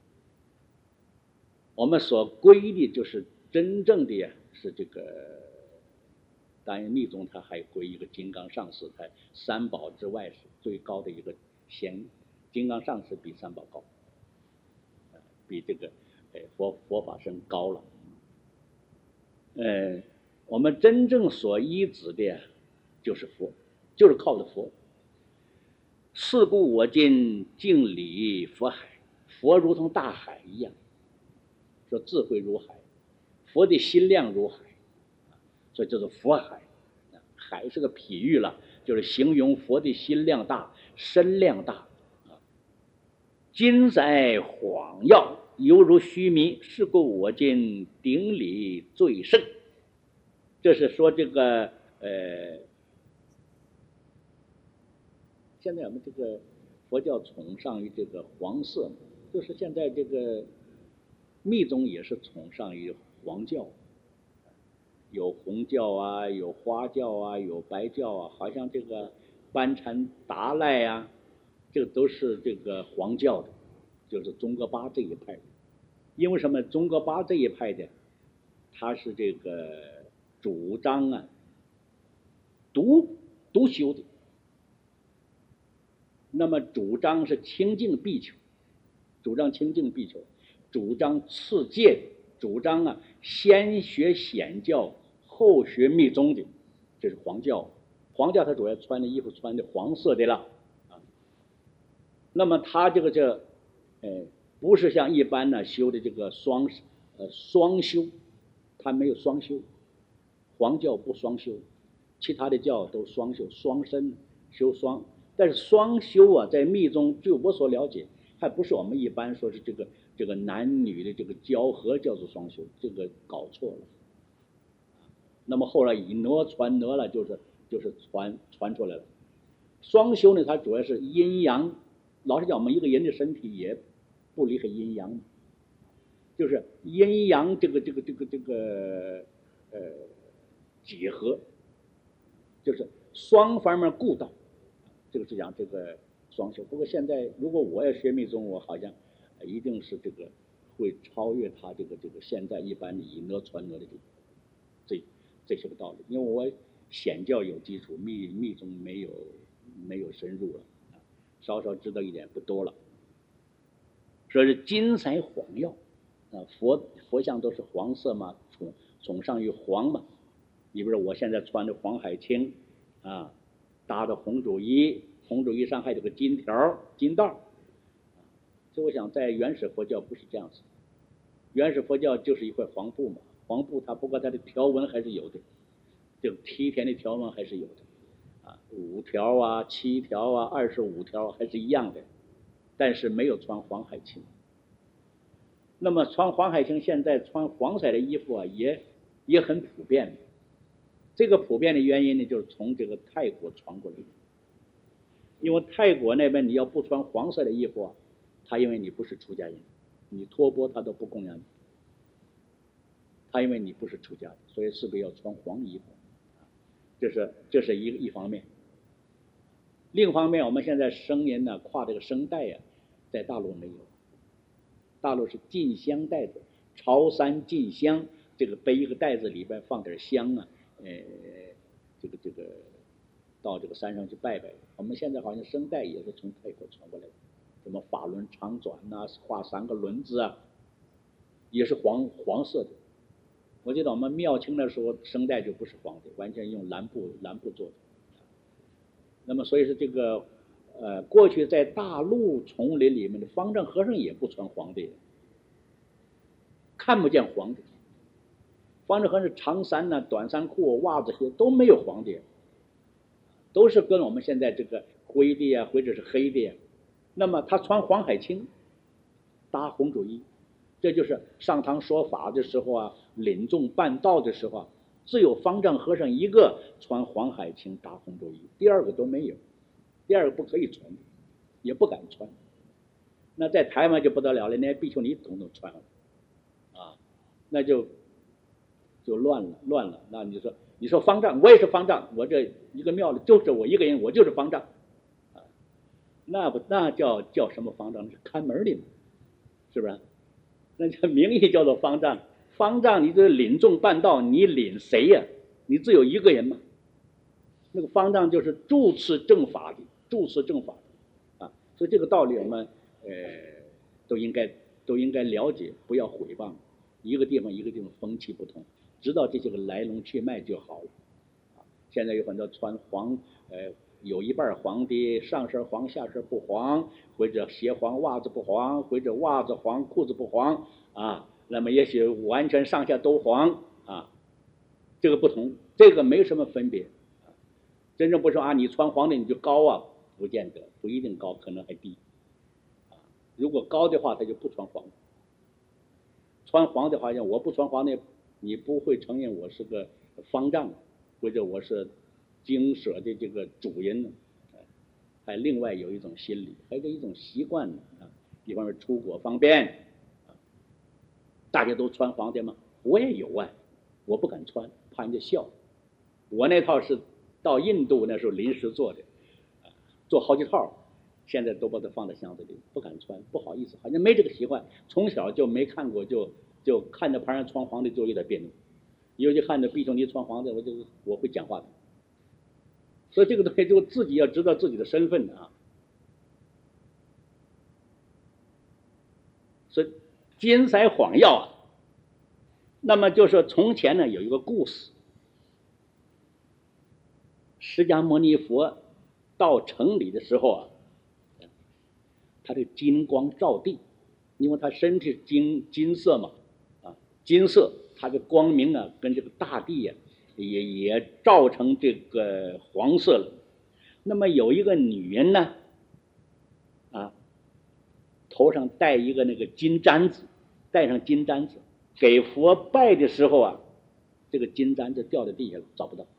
我们所皈依的就是真正的是这个，当然密宗它还归一个金刚上师，它三宝之外是最高的一个贤，金刚上师比三宝高，比这个佛佛法僧高了。呃，我们真正所依止的就是佛，就是靠着佛。是故我今敬礼佛海，佛如同大海一样，说智慧如海，佛的心量如海，所以叫做佛海。海是个比喻了，就是形容佛的心量大，身量大。今在晃耀，犹如须弥，是故我今顶礼最胜。这是说这个呃，现在我们这个佛教崇尚于这个黄色，就是现在这个密宗也是崇尚于黄教，有红教啊，有花教啊，有白教啊，好像这个班禅达赖啊，这个都是这个黄教的，就是宗喀巴这一派的。因为什么？宗喀巴这一派的，他是这个主张啊独独修的，那么主张是清净必求，主张清净必求，主张持戒，主张啊先学显教后学密宗的，这是黄教。黄教他主要穿的衣服穿的黄色的了啊。那么他这个这呃，不是像一般呢修的这个双呃双修，它没有双修，黄教不双修，其他的教都双修，双身修双，但是双修啊，在密宗据我所了解，还不是我们一般说是这个这个男女的这个交合叫做双修，这个搞错了。那么后来以哪传哪了，就是就是传传出来了。双修呢，它主要是阴阳。老实讲，我们一个人的身体也不离开阴阳，就是阴阳这个这个这个这个呃结合，就是双方面顾到，这个是讲这个双修。不过现在如果我要学密宗，我好像一定是这个会超越他这个这个现在一般的以哪传哪的这这这些个道理，因为我显教有基础，密密宗没有没有深入了，稍稍知道一点不多了。说是金色黄药啊，佛佛像都是黄色嘛，崇崇尚于黄嘛。你比如我现在穿的黄海青啊，搭的红主衣，红主衣上还有个金条金道。所以我想在原始佛教不是这样子，原始佛教就是一块黄布嘛，黄布它不过它的条纹还是有的，这个梯田的条纹还是有的啊，五条啊、七条啊、二十五条还是一样的，但是没有穿黄海青。那么穿黄海青，现在穿黄色的衣服啊，也也很普遍。这个普遍的原因呢，就是从这个泰国传过来的。因为泰国那边你要不穿黄色的衣服啊，他因为你不是出家人，你托钵他都不供养你。他因为你不是出家的，所以势必要穿黄衣服。这是这是一一方面。另一方面，我们现在僧人呢，挎这个僧带呀、啊，在大陆没有。大陆是进香袋子，朝山进香，这个背一个袋子里边放点香啊，呃，这个这个到这个山上去拜拜。我们现在好像僧带也是从泰国传过来的，什么法轮常转呐、啊，画三个轮子啊，也是黄黄色的。我记得我们妙清的时候，僧带就不是黄的，完全用蓝布蓝布做的。那么所以说这个。呃，过去在大陆丛林里面的方丈和尚也不穿黄的，看不见黄的。方丈和尚长衫呢、短衫裤、袜子鞋都没有黄的，都是跟我们现在这个灰的呀，或者是黑的呀。那么他穿黄海青，搭红主衣，这就是上堂说法的时候啊，领众办道的时候啊，只有方丈和尚一个穿黄海青搭红主衣，第二个都没有。第二个不可以穿，也不敢穿。那在台湾就不得了了，那些比丘尼统统穿了啊，那就就乱了乱了。那你说你说方丈，我也是方丈，我这一个庙里就是我一个人，我就是方丈啊，那不那叫叫什么方丈？是看门的嘛，是不是？那叫名义叫做方丈，方丈你这领众办道，你领谁呀、啊？你只有一个人嘛。那个方丈就是主持正法的。主持正法啊，所以这个道理我们呃都应该都应该了解，不要毁谤。一个地方一个地方风气不同，知道这些个来龙去脉就好了。啊，现在有很多穿黄，呃，有一半黄的，上身黄，下身不黄，或者鞋黄，袜子不黄，或者袜子黄，裤子不黄啊。那么也许完全上下都黄啊，这个不同，这个没什么分别。真正不说啊，你穿黄的你就高啊。不见得，不一定高，可能还低。啊，如果高的话，他就不穿黄。穿黄的话，像我不穿黄的，你不会承认我是个方丈，或者我是经舍的这个主人。还另外有一种心理，还有一种习惯啊。比方说出国方便，大家都穿黄的吗？我也有啊，我不敢穿，怕人家笑。我那套是到印度那时候临时做的。做好几套，现在都把它放在箱子里，不敢穿，不好意思，好像没这个习惯，从小就没看过，就就看着旁人穿黄的就有点别扭，尤其看着比丘尼穿黄的，我就我会讲话的。所以这个东西就自己要知道自己的身份啊。所以金色黄药啊，那么就是从前呢有一个故事，释迦牟尼佛到城里的时候啊，他的金光照地， 因为它身体金金色嘛，啊，金色，它的光明啊，跟这个大地呀、啊，也也照成这个黄色了。那么有一个女人呢，啊，头上戴一个那个金簪子，戴上金簪子，给佛拜的时候啊，这个金簪子掉在地下了，找不到。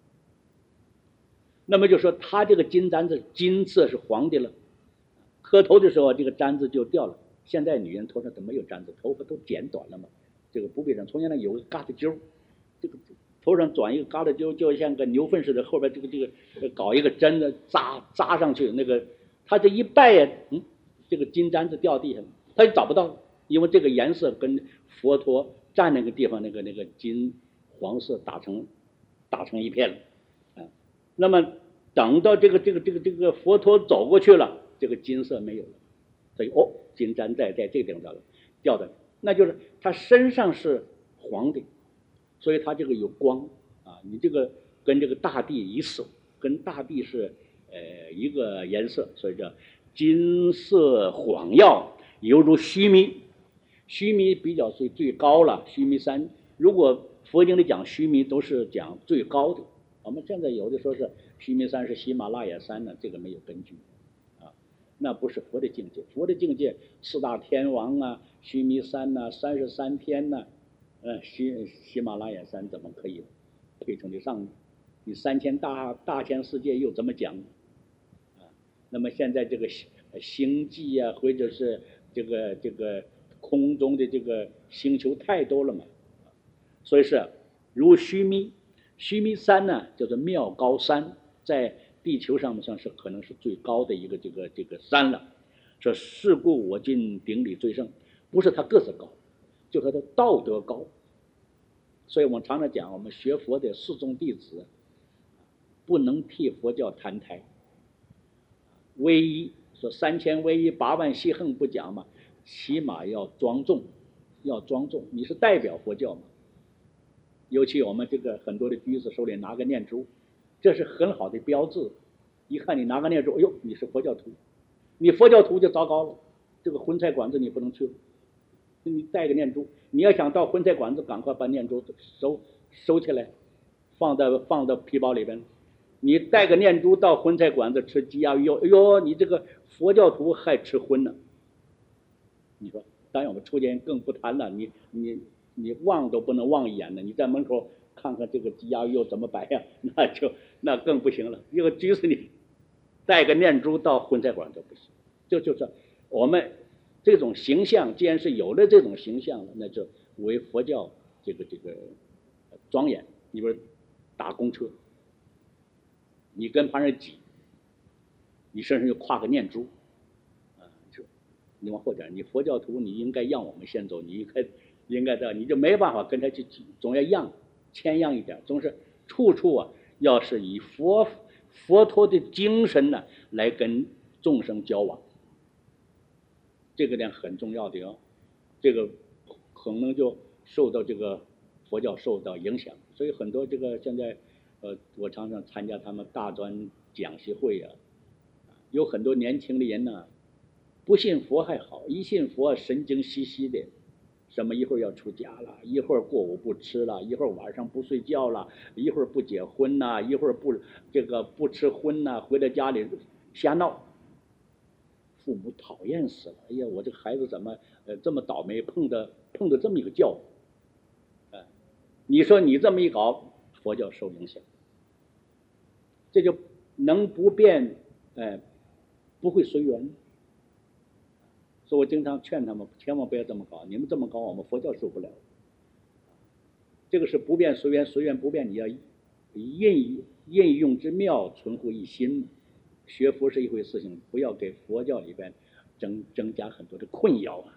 那么就说他这个金簪子金色是黄的了，磕头的时候这个簪子就掉了。现在女人头上都没有簪子，头发都剪短了嘛，这个不必上。从前呢有个疙瘩揪，这个头上转一个疙瘩揪，就像个牛粪似的，后边这个这个搞一个针的扎扎上去，那个他这一拜呀，嗯，这个金簪子掉地上了，他就找不到，因为这个颜色跟佛陀站那个地方那个那个金黄色打成打成一片了啊。那么等到这个这个这个这个佛陀走过去了，这个金色没有了，所以哦，金簪在在这个地方掉了，掉的，那就是他身上是黄的，所以他这个有光啊，你这个跟这个大地一色，跟大地是呃一个颜色，所以叫金色晃耀，犹如须弥。须弥比较最最高了，须弥山。如果佛经里讲须弥都是讲最高的，我们现在有的说是须弥山是喜马拉雅山呢，这个没有根据啊，那不是佛的境界。佛的境界，四大天王啊，须弥山呐、啊，三十三天呐、啊，呃，喜喜马拉雅山怎么可以配称得上呢？你三千大大千世界又怎么讲啊？那么现在这个星际啊，或者是这个这个空中的这个星球太多了嘛，所以是如须弥。须弥山呢叫做妙高山，在地球上面上是可能是最高的一个这个这个山了。说是故我今顶礼最胜，不是他个子高，就是他的道德高。所以我们常常讲，我们学佛的四众弟子不能替佛教摊台。唯一说三千唯一八万细横不讲嘛，起码要庄重，要庄重。你是代表佛教嘛？尤其我们这个很多的居士手里拿个念珠，这是很好的标志。一看你拿个念珠，哎呦，你是佛教徒，你佛教徒就糟糕了，这个荤菜馆子你不能去了。你带个念珠，你要想到荤菜馆子，赶快把念珠收收起来，放在放到皮包里边。你带个念珠到荤菜馆子吃鸡鸭鱼肉，哎呦，你这个佛教徒还吃荤呢？你说，当然我们出家人更不谈了，你你你望都不能望一眼呢，你在门口看看这个鸡鸭鱼肉怎么摆呀，那就那更不行了。因为即使你带个念珠到荤菜馆都不行，就就是我们这种形象，既然是有了这种形象了，那就为佛教这个这个庄严。你比如打公车，你跟旁人挤，你身上就挎个念珠啊，就你往后点，你佛教徒你应该让我们先走，你应该应该的，你就没办法跟他去挤，总要让谦让一点，总是处处啊，要是以佛佛陀的精神呢来跟众生交往，这个点很重要的哦，这个可能就受到这个佛教受到影响，所以很多这个现在呃，我常常参加他们大专讲习会啊，有很多年轻的人呢，不信佛还好，一信佛神经兮兮的，什么一会儿要出家了，一会儿过午不吃了，一会儿晚上不睡觉了，一会儿不结婚呐，一会儿不这个不吃荤呐，回到家里瞎闹，父母讨厌死了。哎呀，我这个孩子怎么呃这么倒霉，碰的碰的这么一个教，呃，你说你这么一搞，佛教受影响，这就能不变，呃，不会随缘。所以我经常劝他们，千万不要这么搞，你们这么搞，我们佛教受不了。这个是不变随缘，随缘不变，你要应应用之妙，存乎一心。学佛是一回事情，不要给佛教里边增增加很多的困扰啊。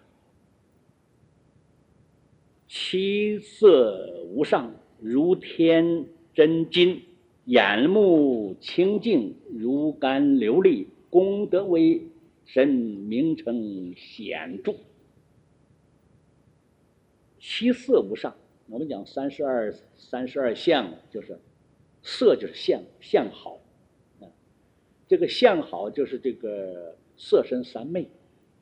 其色无上，如天真金，眼目清净，如甘琉璃，功德为神，名称显著。其色无上，我们讲三十二三十二相，就是色就是相，相好。这个相好就是这个色身三昧，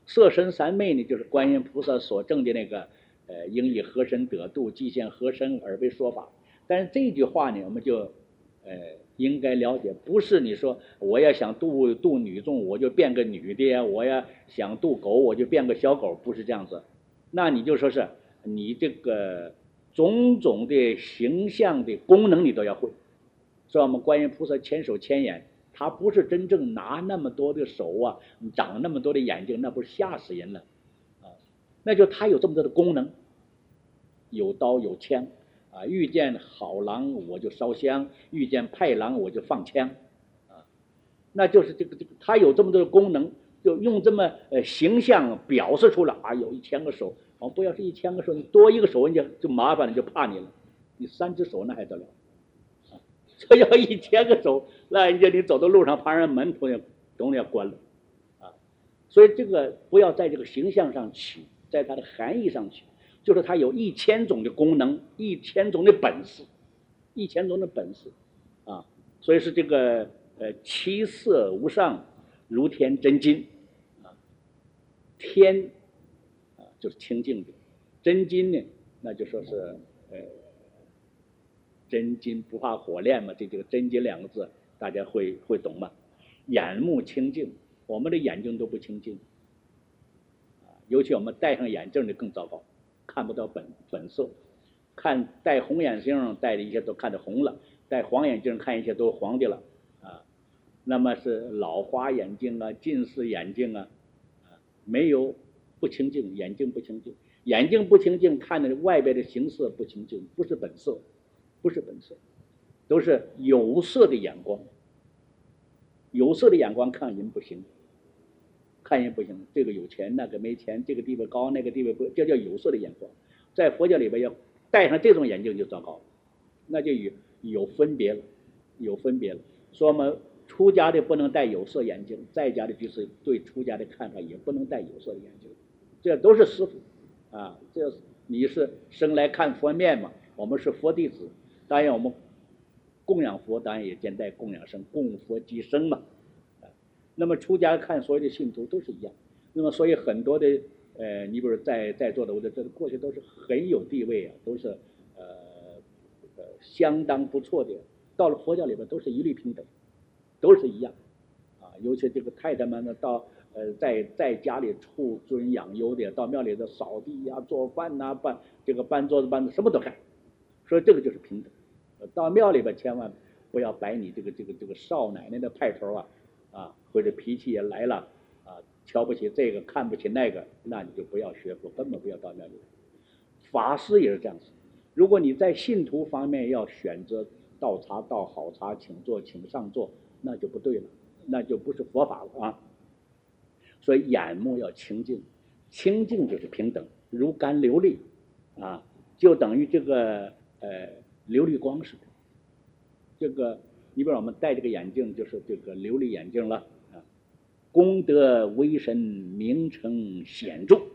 色身三昧呢，就是观音菩萨所证的那个呃应以和身得度，即现和身而为说法。但是这句话呢，我们就呃应该了解，不是你说我要想度度女众，我就变个女的；我要想度狗，我就变个小狗，不是这样子。那你就说是你这个种种的形象的功能你都要会。所以我们观音菩萨千手千眼，他不是真正拿那么多的手啊，长那么多的眼睛，那不是吓死人了啊！那就他有这么多的功能，有刀有枪啊，遇见好狼我就烧香，遇见派狼我就放枪啊，那就是这个这个他有这么多的功能，就用这么呃形象表示出来啊，有一千个手，哦，不要是一千个手，你多一个手人家就麻烦了，就怕你了，你三只手那还得了？这要一千个手，那人家你走到路上，旁人门徒也总得要关了啊。所以这个不要在这个形象上取，在它的含义上取，就是它有一千种的功能，一千种的本事，一千种的本事啊。所以是这个呃七色无上，如天真金啊。天啊就是清净的，真金呢，那就说是呃。真金不怕火炼嘛，这这个真金两个字大家会会懂吗？眼目清净，我们的眼睛都不清净啊，尤其我们戴上眼镜的更糟糕，看不到本本色，看戴红眼镜戴的一切都看得红了，戴黄眼镜看一切都黄的了啊。那么是老花眼镜啊，近视眼镜啊，啊没有不清净，眼睛不清净，眼睛不清净，看的外边的形色不清净，不是本色。不是本色，都是有色的眼光，有色的眼光看人不行，看人不行，这个有钱那个没钱，这个地位高那个地位不，这叫有色的眼光。在佛教里边要戴上这种眼镜就糟糕，那就有有分别了，有分别了。说我们出家的不能戴有色眼镜，在家的就是对出家的看法也不能戴有色的眼镜，这都是师傅啊，这你是生来看佛面嘛，我们是佛弟子。当然我们供养佛当然也兼带供养生，供佛即生嘛。那么出家看所有的信徒都是一样，那么所以很多的呃，你比如在在座的我的这过去都是很有地位啊，都是呃呃相当不错的，到了佛教里边都是一律平等，都是一样啊。尤其这个太太们呢，到呃在在家里处尊养优的，到庙里头扫地呀、啊、做饭呐、啊、搬这个搬桌子搬什么都干。所以这个就是平等，到庙里边千万不要摆你这个这个这个少奶奶的派头啊啊，或者脾气也来了啊，瞧不起这个看不起那个，那你就不要学佛，根本不要到庙里。法师也是这样子，如果你在信徒方面要选择倒茶倒好茶，请坐请上座，那就不对了，那就不是佛法了啊。所以眼目要清净，清净就是平等，如甘琉璃啊，就等于这个。呃，琉璃光似的，这个你比如我们戴这个眼镜，就是这个琉璃眼镜了啊。功德威神，名成显著，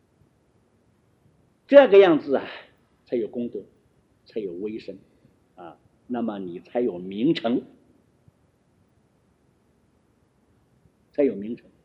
这个样子啊，才有功德，才有威神啊。那么你才有名成，才有名成。